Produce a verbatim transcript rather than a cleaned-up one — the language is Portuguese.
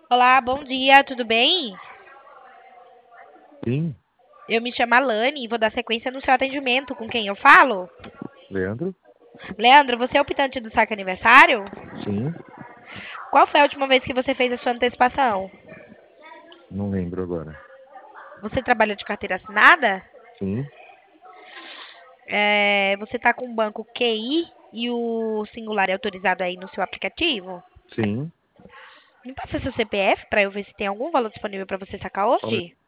Olá, bom dia, tudo bem? Sim, Eu me chamo Alane e vou dar sequência no seu atendimento. Com quem eu falo? Leandro? Leandro, você é o optante do saque aniversário? Sim, Qual foi a última vez que você fez a sua antecipação? não lembro agora. Você trabalha de carteira assinada? Sim, É, você está com o banco Q I e o singular é autorizado aí no seu aplicativo? sim. Me passa seu C P F para eu ver se tem algum valor disponível para você sacar Só, um- hoje?